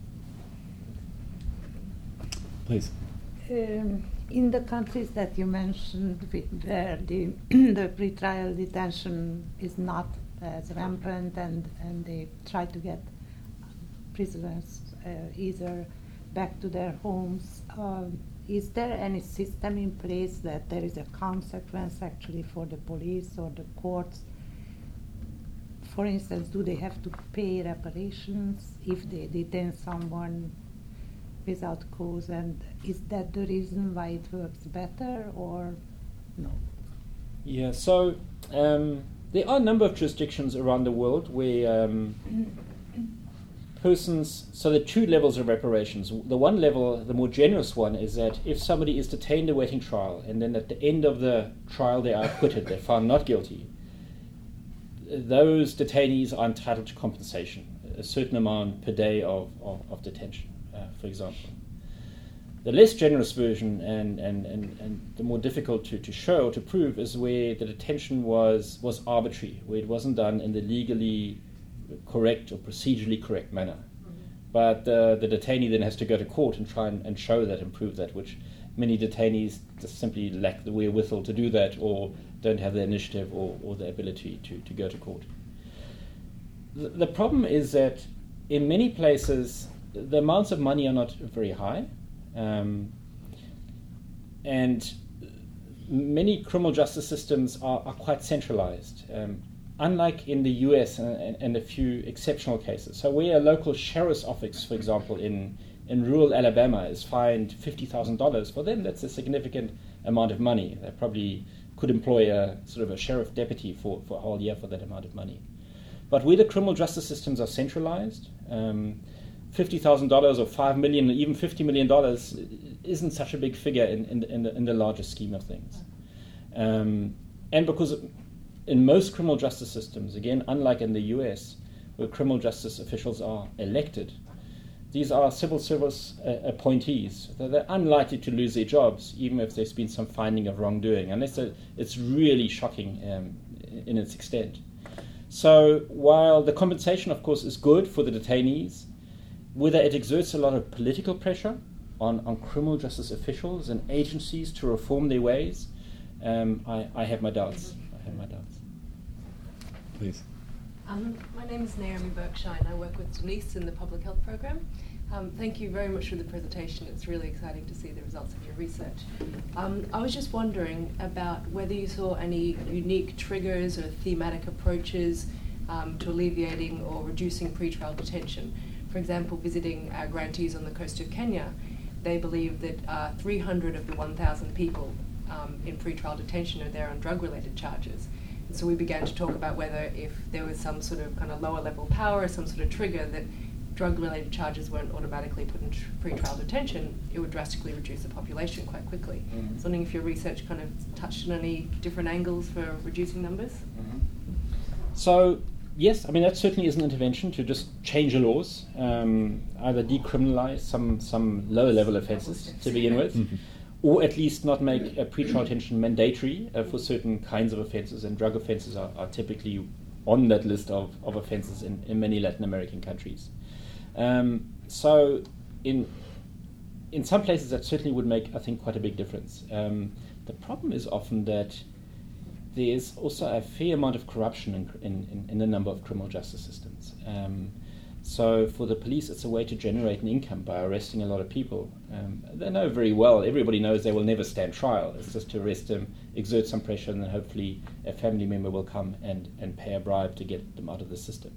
Please. Um, in the countries that you mentioned where the, the pretrial detention is not as rampant and, and they try to get prisoners uh, either back to their homes, um, is there any system in place that there is a consequence actually for the police or the courts? For instance, do they have to pay reparations if they detain someone without cause, and is that the reason why it works better or no? Yeah, so um, there are a number of jurisdictions around the world where um, persons, so there are two levels of reparations. The one level, the more generous one, is that if somebody is detained awaiting trial and then at the end of the trial they are acquitted, they're found not guilty, those detainees are entitled to compensation, a certain amount per day of, of, of detention. Uh, for example. The less generous version and, and, and, and the more difficult to, to show or to prove is where the detention was, was arbitrary, where it wasn't done in the legally correct or procedurally correct manner. Mm-hmm. But uh, the detainee then has to go to court and try and, and show that and prove that, which many detainees just simply lack the wherewithal to do that or don't have the initiative or, or the ability to, to go to court. The, the problem is that in many places the amounts of money are not very high, um, and many criminal justice systems are, are quite centralized, um, unlike in the U S and, and a few exceptional cases. So where a local sheriff's office, for example, in, in rural Alabama is fined fifty thousand dollars, for them that's a significant amount of money. They probably could employ a sort of a sheriff deputy for, for a whole year for that amount of money. But where the criminal justice systems are centralized, um, fifty thousand dollars or five million dollars or even fifty million dollars isn't such a big figure in, in, in, the, in the larger scheme of things. Um, and because in most criminal justice systems, again, unlike in the U S, where criminal justice officials are elected, these are civil service uh, appointees. So they're unlikely to lose their jobs, even if there's been some finding of wrongdoing, unless it's really shocking um, in its extent. So while the compensation, of course, is good for the detainees, whether it exerts a lot of political pressure on, on criminal justice officials and agencies to reform their ways, um, I, I have my doubts. I have my doubts. Please. Um, my name is Naomi Berkshire and I work with Denise in the Public Health Program. Um, thank you very much for the presentation. It's really exciting to see the results of your research. Um, I was just wondering about whether you saw any unique triggers or thematic approaches um, to alleviating or reducing pretrial detention. For example, visiting our grantees on the coast of Kenya, they believe that uh, three hundred of the one thousand people um, in pretrial detention are there on drug-related charges. And so we began to talk about whether if there was some sort of kind of lower level power, some sort of trigger that drug-related charges weren't automatically put in tr- pretrial detention, it would drastically reduce the population quite quickly. Mm-hmm. I was wondering if your research kind of touched on any different angles for reducing numbers? Mm-hmm. So, yes, I mean, that certainly is an intervention to just change the laws, um, either decriminalize some, some lower-level offences to begin with, mm-hmm. or at least not make a pretrial detention mandatory uh, for certain kinds of offences, and drug offences are, are typically on that list of, of offences in, in many Latin American countries. Um, so in in some places that certainly would make, I think, quite a big difference. Um, the problem is often that there's also a fair amount of corruption in, in, in a number of criminal justice systems. Um, so for the police, it's a way to generate an income by arresting a lot of people. Um, they know very well, everybody knows they will never stand trial. It's just to arrest them, exert some pressure, and then hopefully a family member will come and, and pay a bribe to get them out of the system.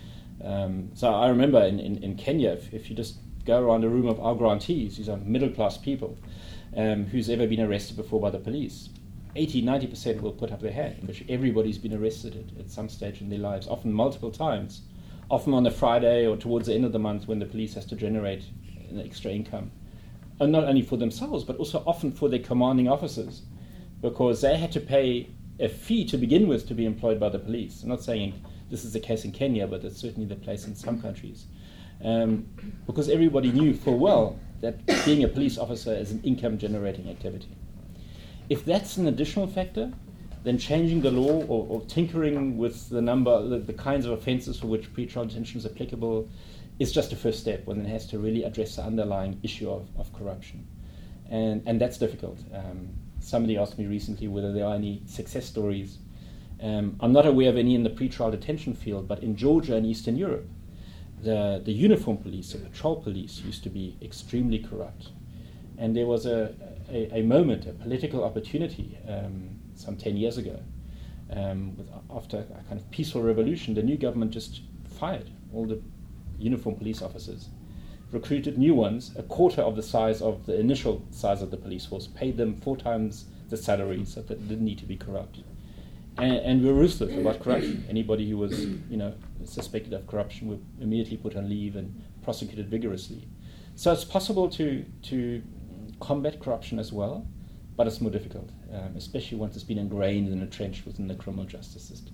Um, so I remember in, in, in Kenya, if, if you just go around a room of our grantees, these are middle-class people um, who's ever been arrested before by the police, eighty, ninety percent will put up their hand, which everybody's been arrested at, at some stage in their lives, often multiple times, often on a Friday or towards the end of the month when the police has to generate an extra income. and not only for themselves, but also often for their commanding officers, because they had to pay a fee to begin with to be employed by the police. I'm not saying this is the case in Kenya, but it's certainly the case in some countries. Um, because everybody knew full well that being a police officer is an income-generating activity. If that's an additional factor, then changing the law or, or tinkering with the number, the, the kinds of offences for which pretrial detention is applicable is just a first step when it has to really address the underlying issue of, of corruption. And, and that's difficult. Um, somebody asked me recently whether there are any success stories. Um, I'm not aware of any in the pretrial detention field, but in Georgia and Eastern Europe, the, the uniform police, the patrol police, used to be extremely corrupt. And there was a, a, a moment, a political opportunity, um, some ten years ago, um, with, after a kind of peaceful revolution, the new government just fired all the uniform police officers, recruited new ones, a quarter of the size of the initial size of the police force, paid them four times the salary so that they didn't need to be corrupt. And, and we were ruthless about corruption. Anybody who was, you know, suspected of corruption were immediately put on leave and prosecuted vigorously. So it's possible to to combat corruption as well, but it's more difficult, um, especially once it's been ingrained and entrenched within the criminal justice system.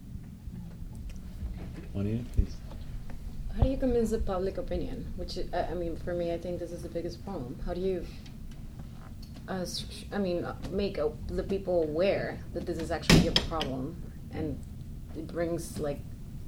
Juanita, please. How do you convince the public opinion? Which, uh, I mean, for me, I think this is the biggest problem. How do you, uh, sh- I mean, uh, make uh, the people aware that this is actually a problem, and it brings, like,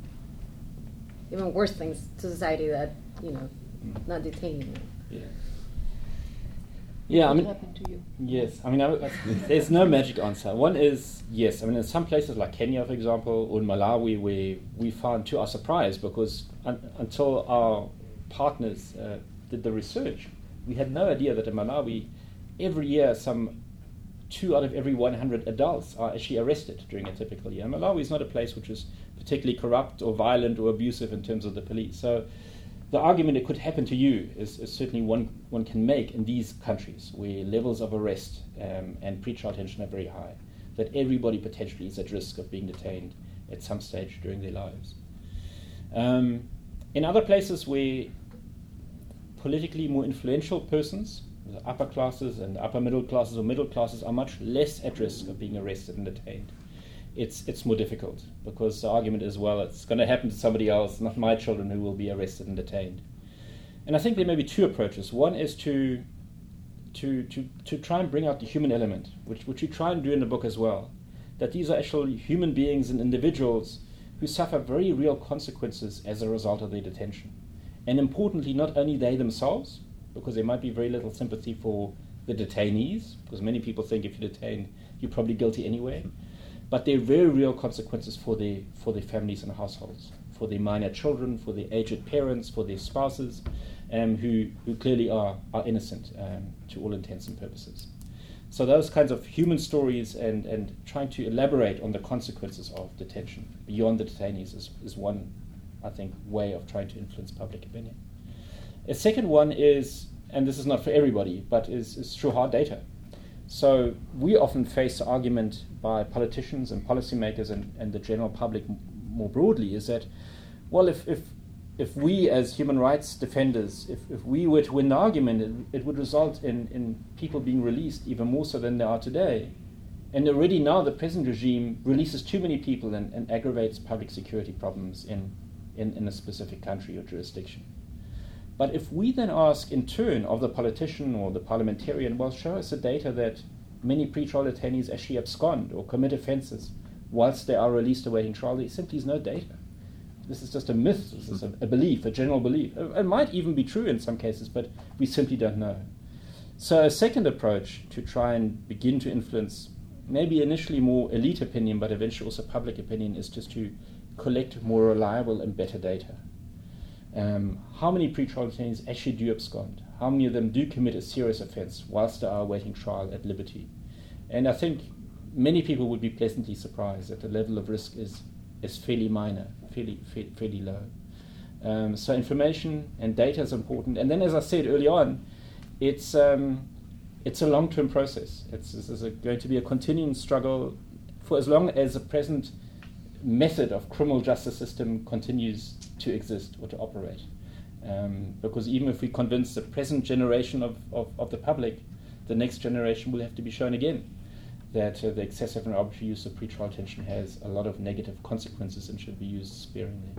even worse things to society that, you know, not detaining them. Yeah. Yeah, I mean, What happened to you? Yes, I mean, I, I, there's no magic answer. One is, yes, I mean, in some places like Kenya, for example, or in Malawi, we, we found, to our surprise, because un, until our partners uh, did the research, we had no idea that in Malawi, every year, some two out of every one hundred adults are actually arrested during a typical year. And Malawi is not a place which is particularly corrupt or violent or abusive in terms of the police. So the argument it could happen to you is, is certainly one one can make in these countries where levels of arrest um, and pretrial detention are very high, that everybody potentially is at risk of being detained at some stage during their lives. Um, in other places where politically more influential persons, the upper classes and upper middle classes or middle classes, are much less at risk of being arrested and detained, It's it's more difficult, because the argument is, well, it's going to happen to somebody else, not my children who will be arrested and detained. And I think there may be two approaches. One is to to to, to try and bring out the human element, which, which we try and do in the book as well, that these are actually human beings and individuals who suffer very real consequences as a result of their detention. And importantly, not only they themselves, because there might be very little sympathy for the detainees, because many people think if you're detained, you're probably guilty anyway, but there are very real consequences for their for their families and households, for their minor children, for their aged parents, for their spouses, um, who who clearly are are innocent um, to all intents and purposes. So those kinds of human stories and, and trying to elaborate on the consequences of detention beyond the detainees is, is one, I think, way of trying to influence public opinion. A second one is, and this is not for everybody, but is, is through hard data. So we often face the argument by politicians and policymakers and, and the general public m- more broadly is that, well, if if, if we as human rights defenders, if, if we were to win the argument, it, it would result in, in people being released even more so than they are today. And already now the present regime releases too many people and, and aggravates public security problems in, in, in a specific country or jurisdiction. But if we then ask in turn of the politician or the parliamentarian, well, show us the data that many pretrial detainees actually abscond or commit offences whilst they are released awaiting trial, there simply is no data. This is just a myth, this is a, a belief, a general belief. It might even be true in some cases, but we simply don't know. So a second approach to try and begin to influence maybe initially more elite opinion, but eventually also public opinion, is just to collect more reliable and better data. Um, how many pretrial detainees actually do abscond? How many of them do commit a serious offence whilst they are awaiting trial at liberty? And I think many people would be pleasantly surprised that the level of risk is is fairly minor, fairly fa- fairly low. Um, so information and data is important. And then, as I said early on, it's um, it's a long-term process. It's this is a, going to be a continuing struggle for as long as the present method of criminal justice system continues to exist or to operate. Um, because even if we convince the present generation of, of, of the public, the next generation will have to be shown again that uh, the excessive and arbitrary use of pretrial detention has a lot of negative consequences and should be used sparingly.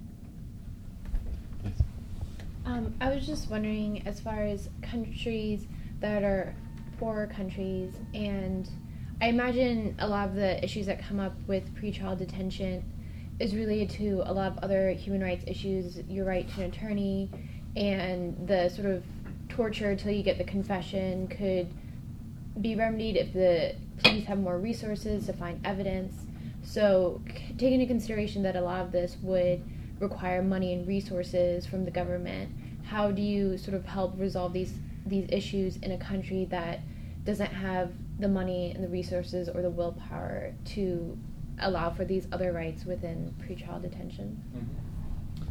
Yes. Um, I was just wondering, as far as countries that are poorer countries, and I imagine a lot of the issues that come up with pretrial detention is related to a lot of other human rights issues, your right to an attorney, and the sort of torture till you get the confession could be remedied if the police have more resources to find evidence. So c- taking into consideration that a lot of this would require money and resources from the government, how do you sort of help resolve these these issues in a country that doesn't have the money and the resources or the willpower to allow for these other rights within pretrial detention? Mm-hmm.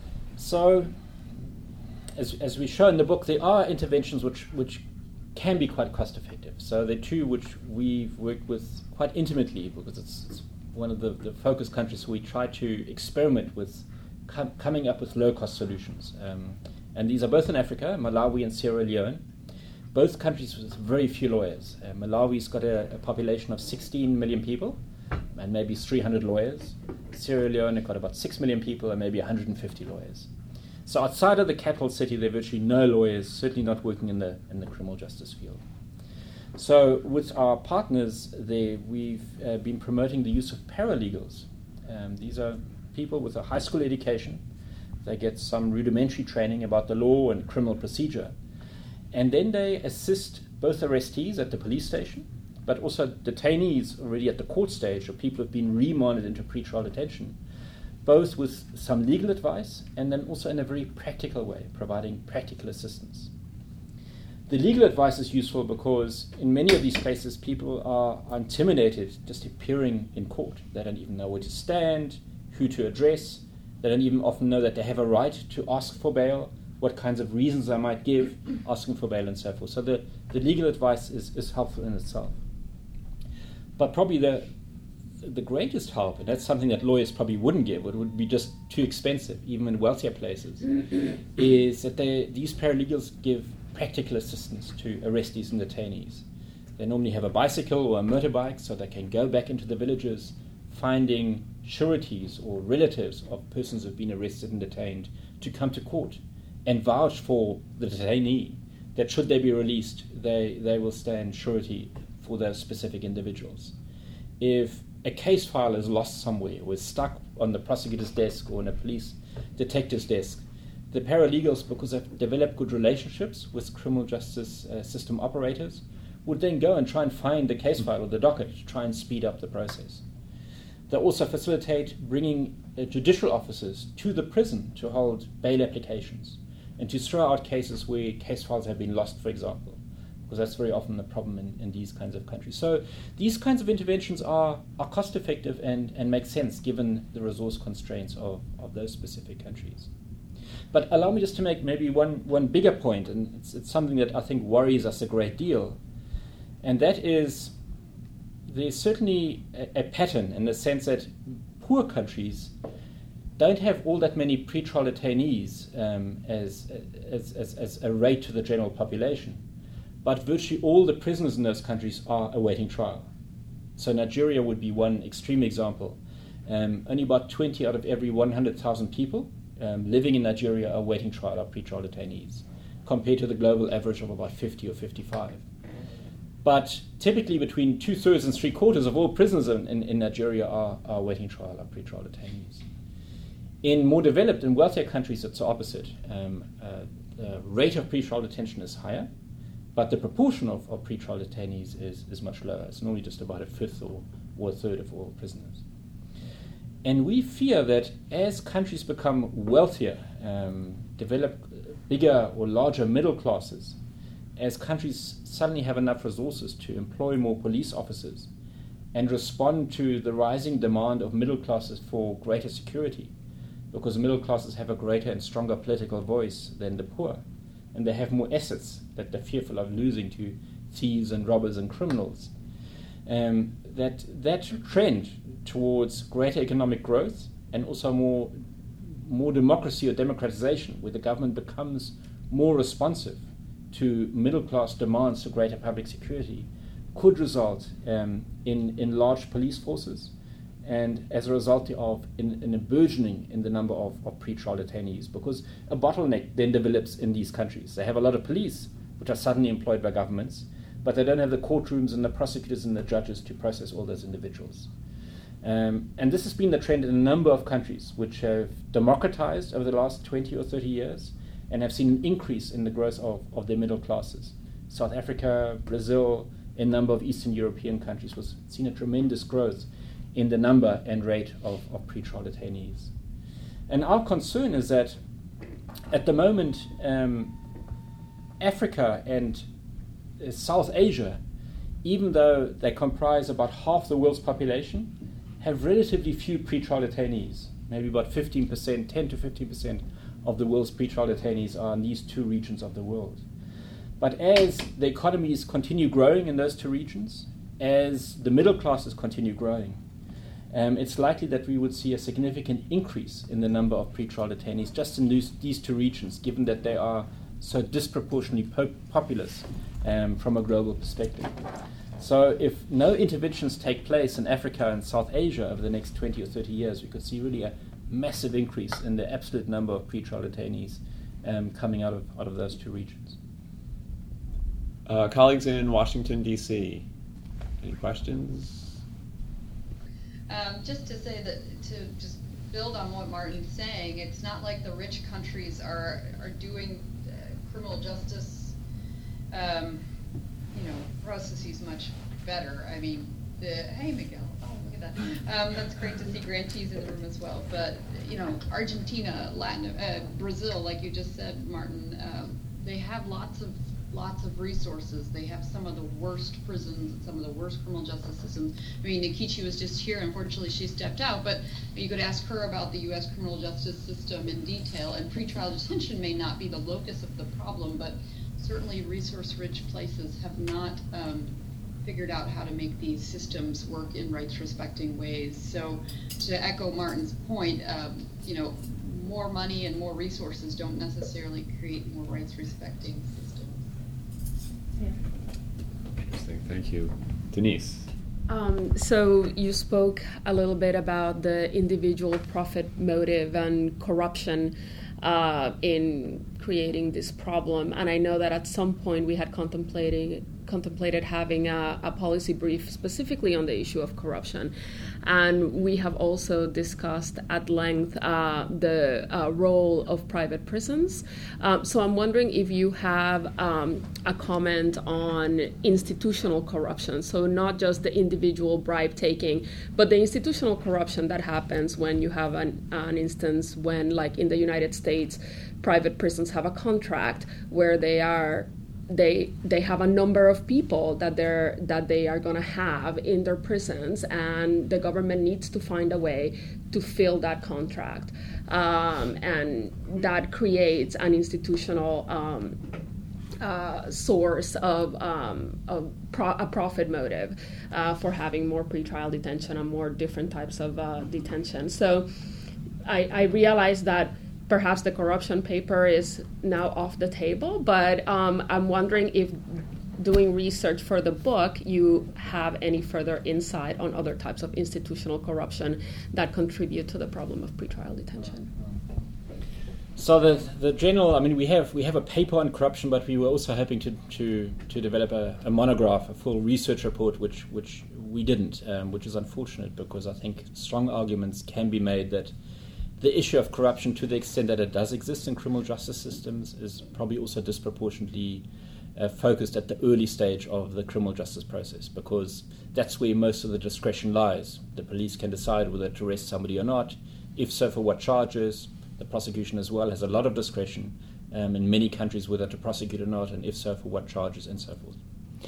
So, as, as we show in the book, there are interventions which, which can be quite cost effective. So there are two which we've worked with quite intimately, because it's, it's one of the, the focus countries where we try to experiment with com- coming up with low-cost solutions. Um, and these are both in Africa, Malawi and Sierra Leone. Both countries with very few lawyers. Uh, Malawi's got a, a population of sixteen million people, and maybe three hundred lawyers. Sierra Leone got about six million people and maybe one hundred fifty lawyers. So outside of the capital city, there are virtually no lawyers, certainly not working in the in the criminal justice field. So with our partners there, we've uh, been promoting the use of paralegals. Um, these are people with a high school education. They get some rudimentary training about the law and criminal procedure. And then they assist both arrestees at the police station, but also detainees already at the court stage, or people who have been remanded into pretrial detention, both with some legal advice and then also in a very practical way, providing practical assistance. The legal advice is useful because in many of these cases people are, are intimidated just appearing in court. They don't even know where to stand, who to address. They don't even often know that they have a right to ask for bail, what kinds of reasons they might give, asking for bail and so forth. So the, the legal advice is, is helpful in itself. But probably the the greatest help, and that's something that lawyers probably wouldn't give, it would be just too expensive, even in wealthier places, is that they, these paralegals give practical assistance to arrestees and detainees. They normally have a bicycle or a motorbike, so they can go back into the villages, finding sureties or relatives of persons who have been arrested and detained to come to court and vouch for the detainee, that should they be released, they, they will stand surety for those specific individuals. If a case file is lost somewhere or is stuck on the prosecutor's desk or on a police detective's desk, the paralegals, because they've developed good relationships with criminal justice uh, system operators, would then go and try and find the case file or the docket to try and speed up the process. They also facilitate bringing uh, judicial officers to the prison to hold bail applications and to throw out cases where case files have been lost, for example, because that's very often the problem in, in these kinds of countries. So these kinds of interventions are, are cost-effective and, and make sense given the resource constraints of, of those specific countries. But allow me just to make maybe one, one bigger point, and it's, it's something that I think worries us a great deal, and that is there's certainly a, a pattern in the sense that poor countries don't have all that many pretrial detainees um, as, as, as, as a rate to the general population. But virtually all the prisoners in those countries are awaiting trial. So Nigeria would be one extreme example. Um, only about twenty out of every one hundred thousand people um, living in Nigeria are awaiting trial are pretrial detainees, compared to the global average of about fifty or fifty-five. But typically between two-thirds and three-quarters of all prisoners in, in, in Nigeria are, are awaiting trial, are pretrial detainees. In more developed and wealthier countries, it's the opposite. Um, uh, the rate of pretrial detention is higher, but the proportion of, of pretrial detainees is, is much lower. It's normally just about a fifth or, or a third of all prisoners. And we fear that as countries become wealthier, um, develop bigger or larger middle classes, as countries suddenly have enough resources to employ more police officers and respond to the rising demand of middle classes for greater security, because middle classes have a greater and stronger political voice than the poor, and they have more assets that they're fearful of losing to thieves and robbers and criminals. Um, that that trend towards greater economic growth and also more more democracy or democratization, where the government becomes more responsive to middle-class demands for greater public security, could result um, in, in large police forces, and as a result of in, in a burgeoning in the number of, of pre-trial detainees, because a bottleneck then develops in these countries. They have a lot of police, which are suddenly employed by governments, but they don't have the courtrooms and the prosecutors and the judges to process all those individuals. Um, and this has been the trend in a number of countries which have democratized over the last twenty or thirty years and have seen an increase in the growth of, of their middle classes. South Africa, Brazil, a number of Eastern European countries have seen a tremendous growth in the number and rate of, of pre-trial detainees. And our concern is that at the moment, um, Africa and uh, South Asia, even though they comprise about half the world's population, have relatively few pre-trial detainees. Maybe about fifteen percent, ten to fifteen percent of the world's pre-trial detainees are in these two regions of the world. But as the economies continue growing in those two regions, as the middle classes continue growing, um, it's likely that we would see a significant increase in the number of pre-trial detainees just in these, these two regions, given that they are so disproportionately po- populous um, from a global perspective. So if no interventions take place in Africa and South Asia over the next twenty or thirty years, we could see really a massive increase in the absolute number of pre-trial detainees um, coming out of out of those two regions. Uh, colleagues in Washington, D C, any questions? Um, just to say that, to just build on what Martin's saying, it's not like the rich countries are, are doing uh, criminal justice um, you know, processes much better. I mean, the, hey Miguel, oh look at that. Um, that's great to see grantees in the room as well. But, you know, Argentina, Latin, uh, Brazil, like you just said, Martin, um, they have lots of lots of resources. They have some of the worst prisons and some of the worst criminal justice systems. I mean, Nikichi was just here. Unfortunately, she stepped out, but you could ask her about the U S criminal justice system in detail, and pretrial detention may not be the locus of the problem, but certainly resource-rich places have not um, figured out how to make these systems work in rights-respecting ways. So to echo Martin's point, um, you know, more money and more resources don't necessarily create more rights-respecting systems. Yeah. Interesting, thank you. Denise. Um, so you spoke a little bit about the individual profit motive and corruption uh, in creating this problem, and I know that at some point we had contemplated contemplated having a, a policy brief specifically on the issue of corruption, and we have also discussed at length uh, the uh, role of private prisons. Um, so I'm wondering if you have um, a comment on institutional corruption, so not just the individual bribe taking, but the institutional corruption that happens when you have an, an instance when, like in the United States, private prisons have a contract where they are they they have a number of people that they're that they are going to have in their prisons, and the government needs to find a way to fill that contract, um, and that creates an institutional um, uh, source of um, of pro- a profit motive uh, for having more pretrial detention and more different types of uh, detention. So I, I realize that perhaps the corruption paper is now off the table, but um, I'm wondering if doing research for the book, you have any further insight on other types of institutional corruption that contribute to the problem of pretrial detention. So the the general, I mean, we have we have a paper on corruption, but we were also hoping to to, to develop a, a monograph, a full research report, which which we didn't, um, which is unfortunate, because I think strong arguments can be made that the issue of corruption, to the extent that it does exist in criminal justice systems, is probably also disproportionately uh, focused at the early stage of the criminal justice process, because that's where most of the discretion lies. The police can decide whether to arrest somebody or not, if so, for what charges. The prosecution as well has a lot of discretion um, in many countries whether to prosecute or not, and if so, for what charges, and so forth.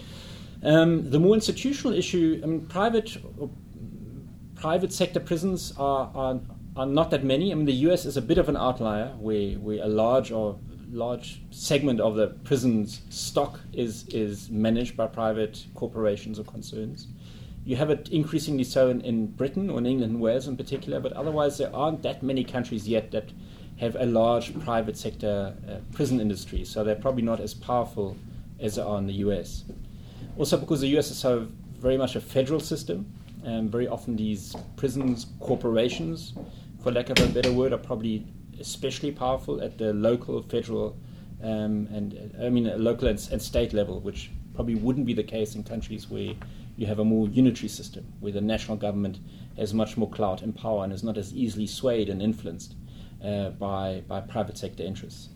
Um, the more institutional issue, I mean, private private sector prisons are, are are not that many. I mean, the U S is a bit of an outlier, where, where a large or large segment of the prison's stock is is managed by private corporations or concerns. You have it increasingly so in, in Britain or in England and Wales in particular, but otherwise there aren't that many countries yet that have a large private sector uh, prison industry, so they're probably not as powerful as they are in the U S. Also because the U S is so very much a federal system, um, very often these prisons corporations, for lack of a better word, are probably especially powerful at the local, federal, um, and uh, I mean uh, local and, and state level, which probably wouldn't be the case in countries where you have a more unitary system, where the national government has much more clout and power and is not as easily swayed and influenced uh, by by private sector interests.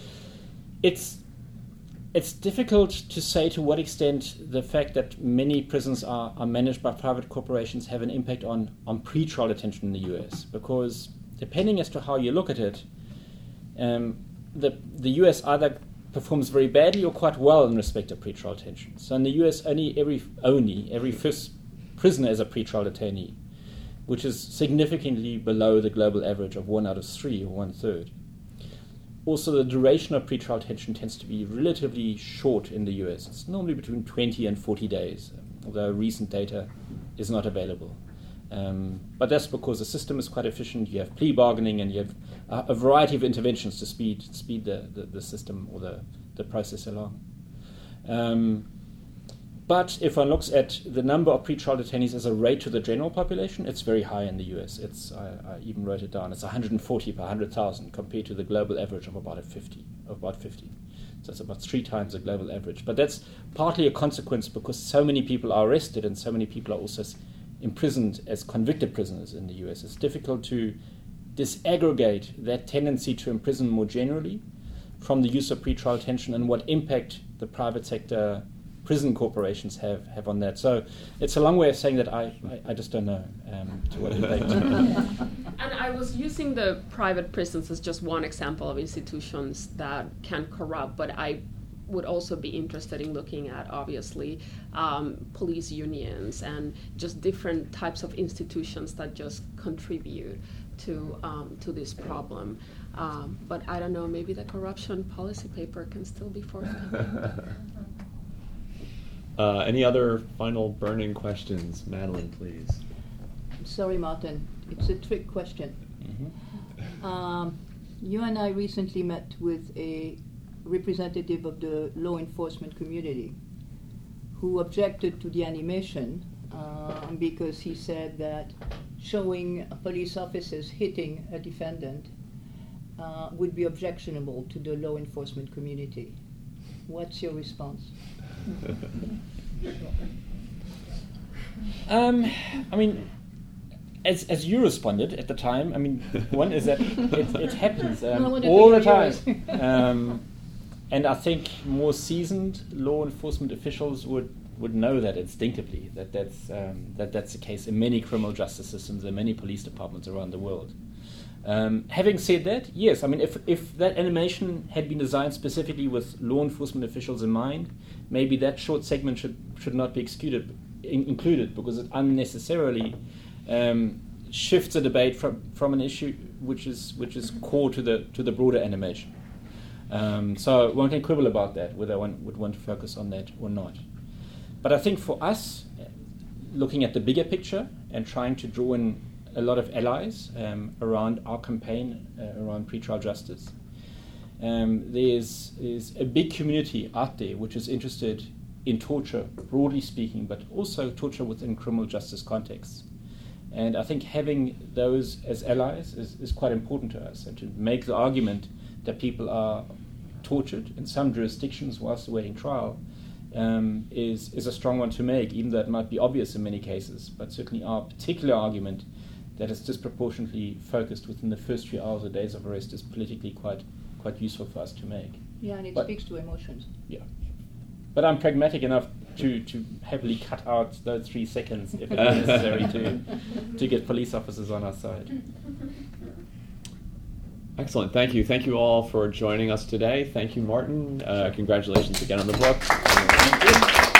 It's it's difficult to say to what extent the fact that many prisons are, are managed by private corporations have an impact on, on pretrial detention in the U S, because depending as to how you look at it, um, the the U S either performs very badly or quite well in respect of pretrial detention. So in the U S, only every only every fifth prisoner is a pretrial detainee, which is significantly below the global average of one out of three, or one third. Also, the duration of pretrial detention tends to be relatively short in the U S. It's normally between twenty and forty days, although recent data is not available. Um, but that's because the system is quite efficient. You have plea bargaining and you have a, a variety of interventions to speed speed the, the, the system or the, the process along. Um, but if one looks at the number of pretrial detainees as a rate to the general population, it's very high in the U S. It's I, I even wrote it down. It's one hundred forty per one hundred thousand compared to the global average of about a fifty. Of about fifty. So it's about three times the global average. But that's partly a consequence because so many people are arrested and so many people are also s- imprisoned as convicted prisoners in the U S. It's difficult to disaggregate that tendency to imprison more generally from the use of pretrial detention and what impact the private sector prison corporations have, have on that. So it's a long way of saying that I, I, I just don't know um, to what impact. And I was using the private prisons as just one example of institutions that can corrupt, but I would also be interested in looking at, obviously, um, police unions and just different types of institutions that just contribute to um, to this problem. Um, but I don't know, maybe the corruption policy paper can still be forthcoming. uh, any other final burning questions? Madeline, please. Sorry, Martin. It's a trick question. Mm-hmm. Um, you and I recently met with a representative of the law enforcement community who objected to the animation uh, because he said that showing police officers hitting a defendant uh, would be objectionable to the law enforcement community. What's your response? um, I mean, As as you responded at the time, I mean, one is that it, it happens um, all the time. Um, and I think more seasoned law enforcement officials would, would know that instinctively, that that's, um, that that's the case in many criminal justice systems and many police departments around the world. Um, having said that, yes, I mean, if, if that animation had been designed specifically with law enforcement officials in mind, maybe that short segment should, should not be excluded, in, included because it unnecessarily Um, shifts the debate from, from an issue which is which is core to the to the broader animation. Um, so one can quibble about that, whether one would want to focus on that or not. But I think for us, looking at the bigger picture and trying to draw in a lot of allies um, around our campaign uh, around pretrial justice, um, there's, there's a big community out there which is interested in torture, broadly speaking, but also torture within criminal justice contexts. And I think having those as allies is, is quite important to us, and to make the argument that people are tortured in some jurisdictions whilst awaiting trial um, is, is a strong one to make, even though it might be obvious in many cases. But certainly our particular argument that is disproportionately focused within the first few hours or days of arrest is politically quite quite useful for us to make. Yeah, and it but, speaks to emotions. Yeah. But I'm pragmatic enough to, to happily cut out those three seconds if it's necessary to to get police officers on our side. Excellent. Thank you. Thank you all for joining us today. Thank you, Martin. Uh, congratulations again on the book. Thank you.